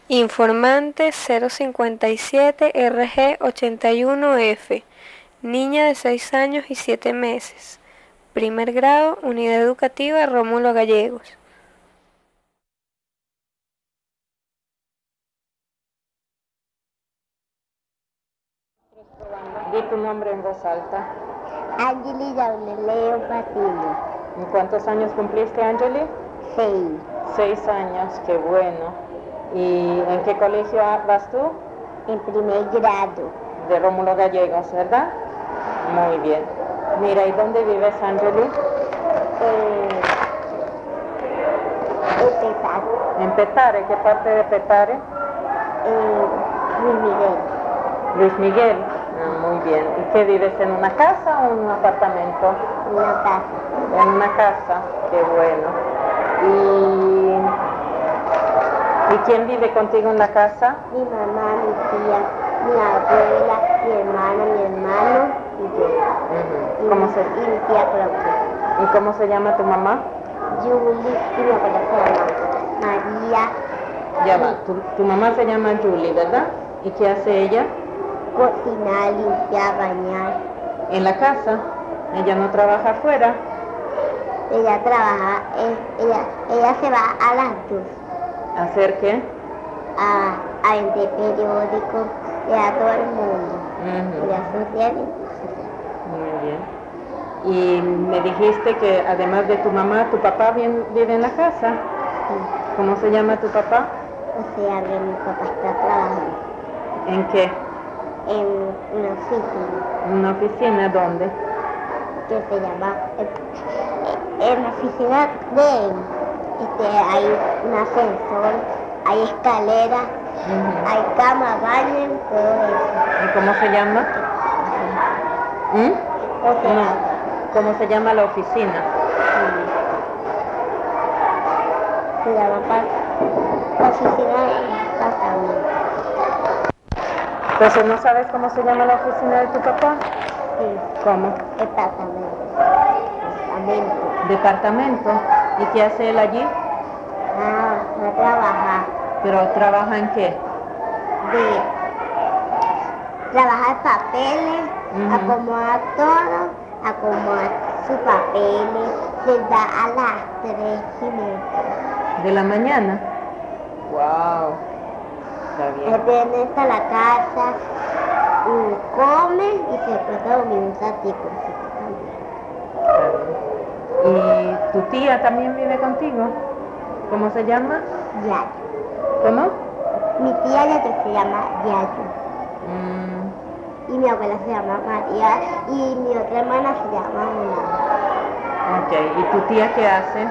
Informante 057 RG 81F, niña de 6 años y 7 meses, primer grado, Unidad Educativa Rómulo Gallegos. Di tu nombre en voz alta. Angeli Yauneleo Patiño. ¿Y cuántos años cumpliste, Angeli? 6. 6 años, qué bueno. ¿Y en qué colegio vas tú? En primer grado. De Rómulo Gallegos, ¿verdad? Muy bien. Mira, ¿y dónde vives, Angeli? En Petare. En Petare, ¿qué parte de Petare? Luis Miguel. Luis Miguel, muy bien. ¿Y qué vives, en una casa o en un apartamento? Una casa. En una casa, qué bueno. ¿Y quién vive contigo en la casa? Mi mamá, mi tía, mi abuela, mi hermana, mi hermano y yo. ¿Cómo y mi tía Claudia. ¿Y cómo se llama tu mamá? Julie, y mi abuela se llama María. Llama. Tu mamá se llama Julie, ¿verdad? ¿Y qué hace ella? Cocinar, limpiar, bañar. ¿En la casa? ¿Ella no trabaja afuera? Ella trabaja, ella se va a las 2. ¿A hacer qué? A vender periódicos a todo el mundo. Y a social. Muy bien. Y me dijiste que además de tu mamá, tu papá vive en la casa. Sí. ¿Cómo se llama tu papá? O sea, que mi papá está trabajando. ¿En qué? En una oficina. ¿Una oficina dónde? Que se llama, en la oficina de él, hay un ascensor, hay escaleras, hay cama, baño, todo eso. ¿Y cómo se llama? O sea, no. ¿Cómo se llama la oficina? Se llama oficina de departamento. Entonces, ¿no sabes cómo se llama la oficina de tu papá? Sí. ¿Cómo? Departamento. ¿Departamento? ¿Y qué hace él allí? No trabaja. ¿Pero trabaja en qué? Trabaja en papeles, acomoda todo, acomoda sus papeles, se da a las 3:30. ¿De la mañana? ¡Wow! Está bien. Él viene hasta la casa, come y se puede dormir un ratico. ¿Y tu tía también vive contigo? ¿Cómo se llama? Yayo. ¿Cómo? Mi tía se llama Yayo. Y mi abuela se llama María y mi otra hermana se llama Mona. Ok, ¿y tu tía qué hace?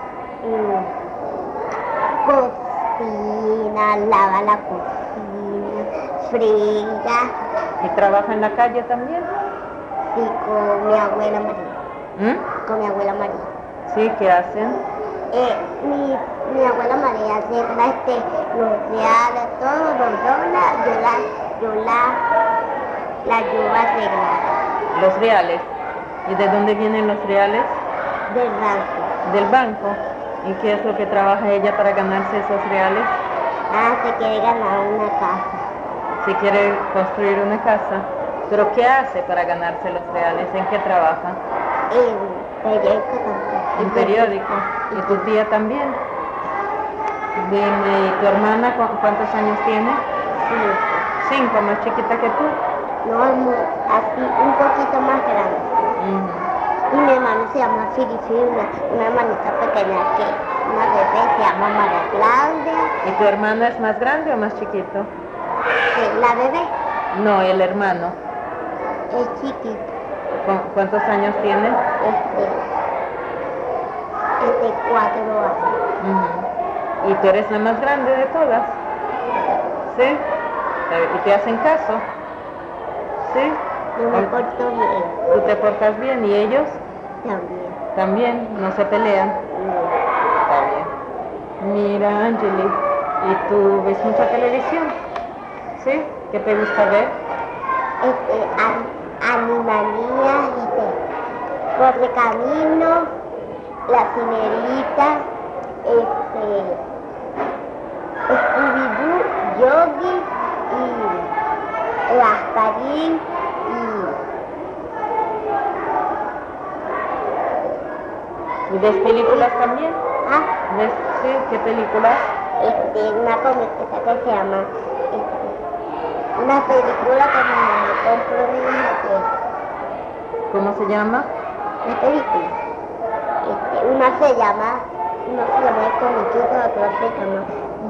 Cocina, lava la cocina, friega. ¿Y trabaja en la calle también? Sí, con mi abuela María. Con mi abuela María. Sí, ¿qué hacen? Mi abuela María arregla los reales, todo los dobla, yo la ayudo a arreglar. ¿Los reales? ¿Y de dónde vienen los reales? Del banco. ¿Del banco? ¿Y qué es lo que trabaja ella para ganarse esos reales? Se quiere ganar una casa. Si quiere construir una casa. ¿Pero qué hace para ganarse los reales? ¿En qué trabaja? En periódico también. ¿En periódico? ¿Y tu tía también? Dime, ¿y tu hermana cuántos años tiene? 5. 5, más chiquita que tú. No, así un poquito más grande. Y mi hermano se llama Filipina, una hermanita pequeña una bebé se llama María Claudia. ¿Y tu hermano es más grande o más chiquito? La bebé. No, el hermano. Es chiquito. ¿Cuántos años tiene? 4 años. ¿Y tú eres la más grande de todas? ¿Sí? ¿Y te hacen caso? ¿Sí? Yo me porto bien. ¿Tú te portas bien? ¿Y ellos? También. ¿También? ¿No se pelean? No. Está bien. Mira, Angeli, ¿y tú ves mucha televisión? ¿Sí? ¿Qué te gusta ver? Animalías, Correcamino, La Cinerita, Scooby-Doo ¿Y ves películas también? Ah, ¿Ves? Sí, ¿qué películas? una comiquita que se llama, una película que mi mamá compró en una ¿Cómo se llama? una película. Una se llama el comiquito, otra se llama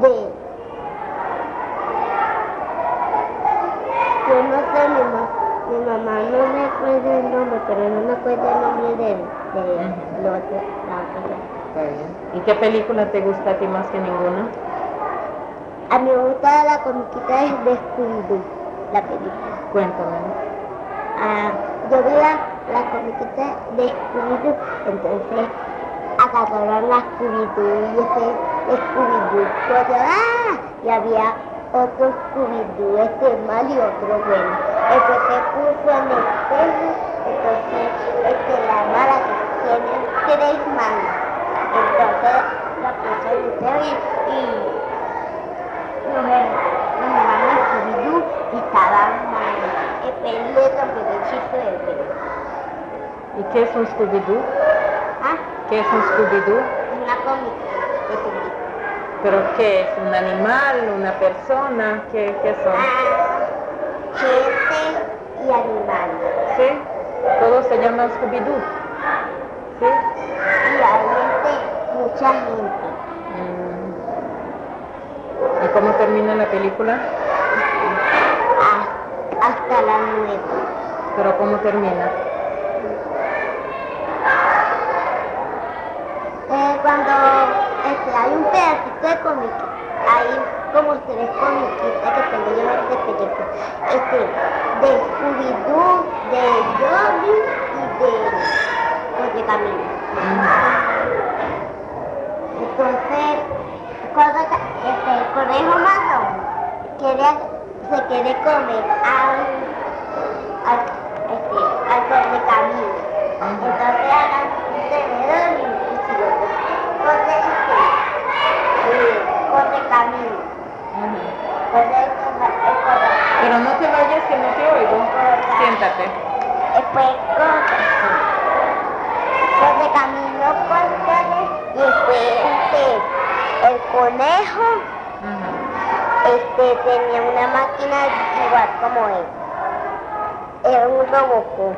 yo no sé, mi mamá no me acuerda el nombre, pero no me acuerda el nombre de la otra. Está bien. ¿Y qué película te gusta a ti más que ninguna? A mí me gusta la comiquita de Scooby-Doo, la película. Cuéntame. Yo vi la comiquita de Scooby-Doo, entonces agarraron a Scooby-Doo y Scooby-Doo corrió, y había otro Scooby-Doo, mal y otro bueno. Entonces se puso en el espejo, entonces la mala que tiene 3 manos. Entonces la puso en el espejo y los hermanos Scooby-Doo estaban mal. El pelo le rompió el hechizo de pelo. ¿Y qué es un Scooby-Doo? ¿Qué es un Scooby-Doo? Una cómica de Scooby-Doo. ¿Pero qué es? ¿Un animal? ¿Una persona? ¿Qué son? Gente y animales. ¿Sí? Todo se llama Scooby-Doo. ¿Sí? Y hay mucha gente. ¿Y cómo termina la película? Hasta las 9. ¿Pero cómo termina? Cuando hay un pedacito de cómic, hay como 3 comiquitas que tengo yo de película. De Scooby-Doo, de Yogi y de Camilo. Entonces, cuando el conejo marrón se quiere comer al de Camilo. Entonces hagan un tenedor y un cuchillo. Corre Camilo. Pero no te vayas que no te oigo. Siéntate. Después corre Camilo, y después el conejo tenía una máquina igual como él. Era un Robocop.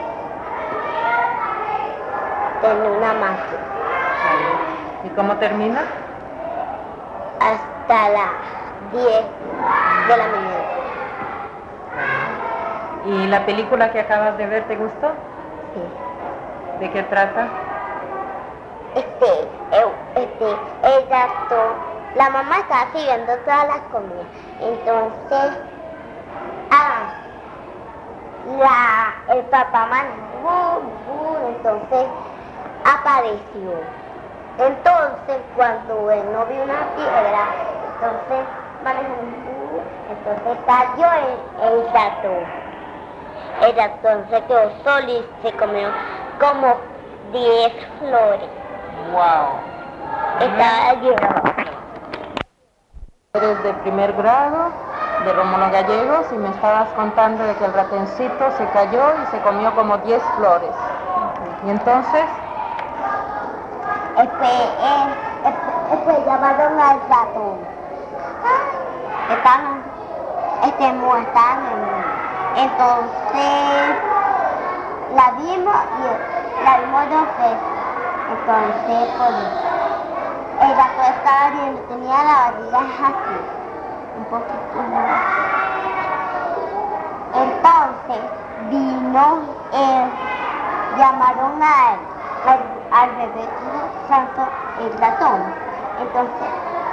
Tenía una máquina. ¿Y cómo termina? Hasta las 10 de la mañana. ¿Y la película que acabas de ver te gustó? Sí. ¿De qué trata? El gato, la mamá estaba sirviendo todas las comidas. Entonces, el papá manejó, entonces apareció. Entonces, cuando él no vio una piedra, entonces manejó entonces cayó el ratón. El ratón se quedó solo y se comió como 10 flores. ¡Wow! Estaba lleno. Eres de primer grado, de Rómulo Gallegos, y me estabas contando de que el ratoncito se cayó y se comió como 10 flores. ¿Y entonces? Después llamaron al ratón. Están entonces la vimos 2 veces. Entonces el ratón estaba viendo, tenía la barriga así, un poquito más. Entonces vino, llamaron al bebé santo, el ratón. Entonces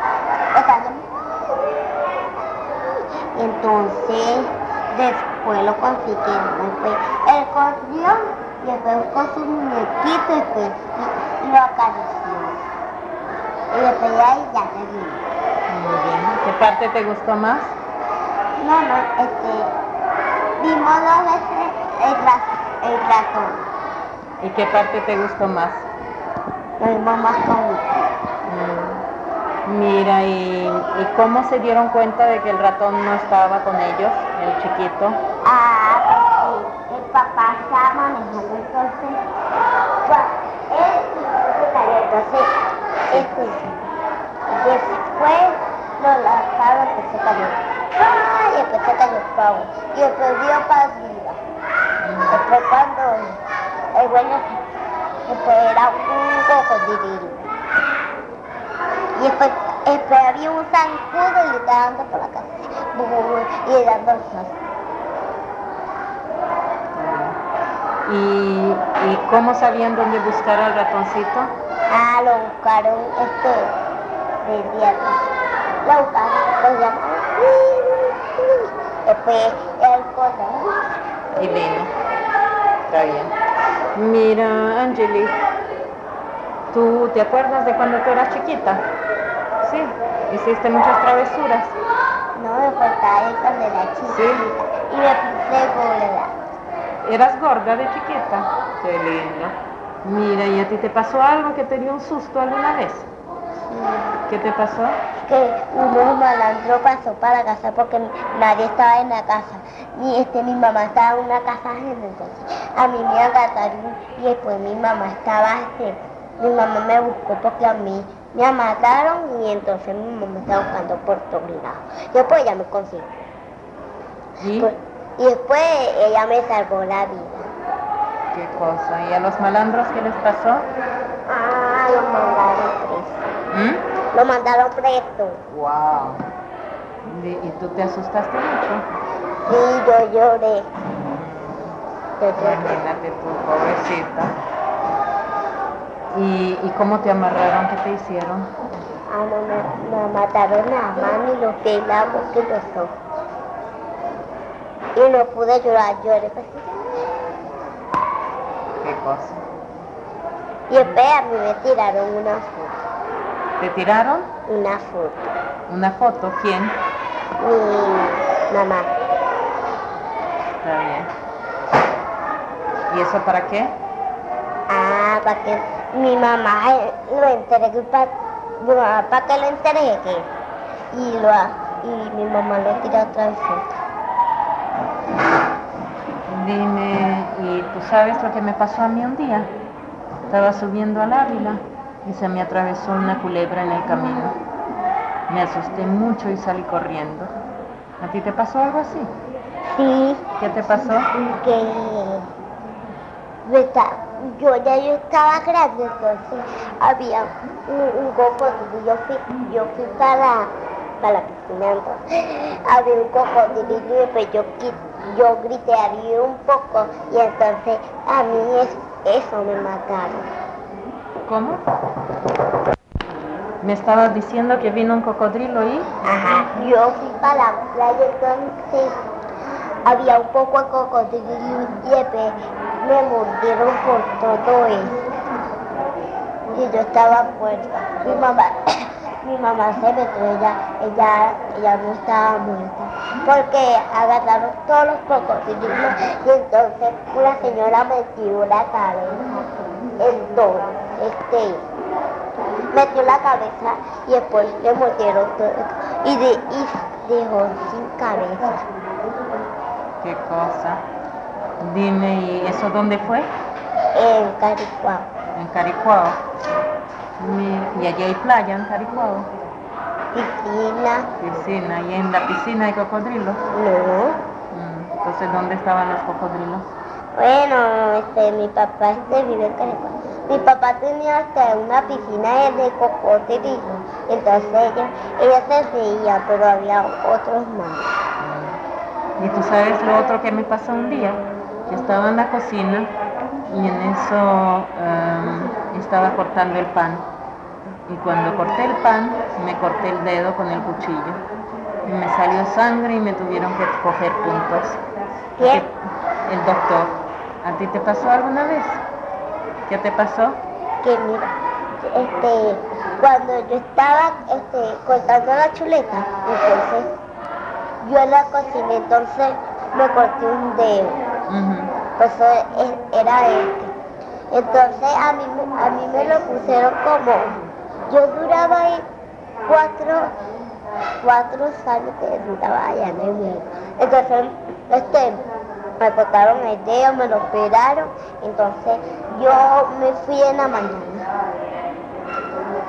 después lo consiguieron. Después él corrió y después con su muñequito y lo acarició. Y después de ahí ya terminó. Muy bien. ¿Qué parte te gustó más? Vimos 2 veces el ratón. ¿Y qué parte te gustó más? Lo vimos más bonito. Mira, ¿y cómo se dieron cuenta de que el ratón no estaba con ellos, el chiquito? Porque el papá estaba manejando, entonces él se entonces, después lo lanzaron, que se cayó. ¡Ay! Después se cayó el pavo. Y después vio para arriba. Después cuando el bueno, después era un cocodrilo. Y después había un zancudo y le estaba dando por la casa. Y le dando el paso. ¿Y cómo sabían dónde buscar al ratoncito? Lo buscaron de día. Lo buscaron, lo llamaron. Después el cosa. Y vino. Está bien. Mira, Angeli, ¿tú te acuerdas de cuando tú eras chiquita? Sí. ¿Hiciste muchas travesuras? No, me faltaba ir cuando era chiquita. Sí. Y me puse gorda. ¿Eras gorda de chiquita? Qué lindo. Mira, ¿y a ti te pasó algo que te dio un susto alguna vez? ¿Qué te pasó? Que unos malandros pasó para la casa porque nadie estaba en la casa. Y mi mamá estaba en una casa ajena, entonces a mí me agarraron y después mi mamá mi mamá me buscó porque a mí me mataron y entonces mi mamá me estaba buscando por todos lados. Después ella me consiguió. ¿Y? Y después ella me salvó la vida. ¿Qué cosa? ¿Y a los malandros qué les pasó? Lo mandaron preso. Lo mandaron preso. Wow. ¿Y tú te asustaste mucho? Sí, yo lloré. Imagínate tú, pobrecita. ¿Y cómo te amarraron? ¿Qué te hicieron? Me mataron la mano y los pies, la boca y los ojos. Y no pude llorar, lloré. ¿Qué cosa? Y después a mí me tiraron una foto. ¿Te tiraron? Una foto. ¿Una foto? ¿Quién? Mi mamá. Está bien. ¿Y eso para qué? Para que mi mamá lo entregue, para que lo entregue. Y mi mamá lo tira otra vez. Dime, ¿y tú sabes lo que me pasó a mí un día? Estaba subiendo al Ávila y se me atravesó una culebra en el camino. Me asusté mucho y salí corriendo. ¿A ti te pasó algo así? Sí. ¿Qué te pasó? Que yo estaba grande, entonces había un cocodrilo. Yo fui para la piscina, entonces había un cocodrilo y después yo grité ahí un poco y entonces a mí eso me mataron. ¿Cómo? ¿Me estabas diciendo que vino un cocodrilo y? Ajá, yo fui para la playa, entonces había un poco de cocodrilo y después me mordieron por todo eso. Y yo estaba muerta. Mi mamá se metió, ella no estaba muerta. Porque agarraron todos los cocodrilos y entonces una señora metió la cabeza en todo. Metió la cabeza y después le mordieron todo y dejó sin cabeza. ¿Qué cosa? Dime, ¿y eso dónde fue? En Caricuao. En Caricuao. ¿Y allí hay playa en Caricuao? Piscina. ¿Y en la piscina hay cocodrilos? No. Entonces, ¿dónde estaban los cocodrilos? Bueno, mi papá vive en Caricuao. Mi papá tenía una piscina de cocodrilos. Entonces ella se reía, pero había otros más. ¿Y tú sabes lo otro que me pasó un día? Que estaba en la cocina y en eso estaba cortando el pan. Y cuando corté el pan, me corté el dedo con el cuchillo. Y me salió sangre y me tuvieron que coger puntos. ¿Quién? El doctor. ¿A ti te pasó alguna vez? ¿Qué te pasó? Que mira, cuando yo estaba cortando la chuleta, entonces yo en la cocina, entonces me corté un dedo. Pues era Entonces a mí me lo pusieron como, yo duraba ahí 4 años que estaba allá en el mundo. Entonces me cortaron el dedo, me lo operaron, entonces yo me fui en la mañana.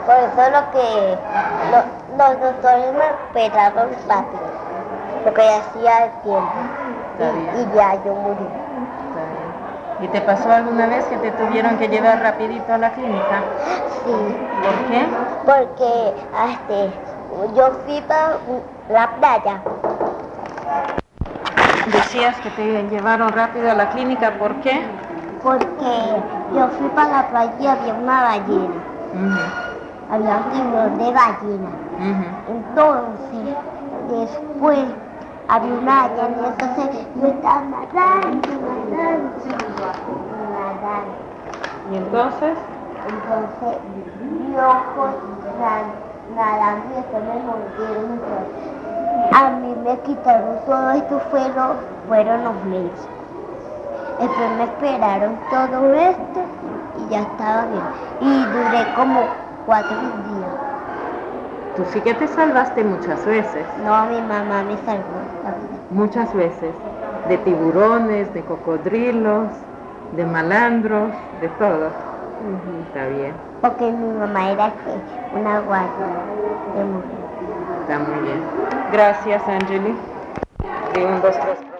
Por eso los doctores me operaron rápido, porque ya hacía el tiempo. Está bien. Y ya yo morí. Está bien. ¿Y te pasó alguna vez que te tuvieron que llevar rapidito a la clínica? Sí, ¿Por qué? porque yo fui para la playa. Decías que te llevaron rápido a la clínica, ¿por qué? Porque yo fui para la playa y había una ballena. Ujú, Había un tiburón de ballena. ujú. Entonces, después había una ballena y entonces yo estaba nadando. ¿Y entonces? Entonces, yo nadando y después me mordieron. A mí me quitaron todo esto, fueron los médicos. Después me esperaron todo esto y ya estaba bien. Y duré como 4 días. Tú sí que te salvaste muchas veces. No, mi mamá me salvó la vida. Muchas veces. De tiburones, de cocodrilos, de malandros, de todo. Está bien. Porque mi mamá era una guardia de mujer. Está muy bien. Gracias, Angeli. Y 1, 2, 3.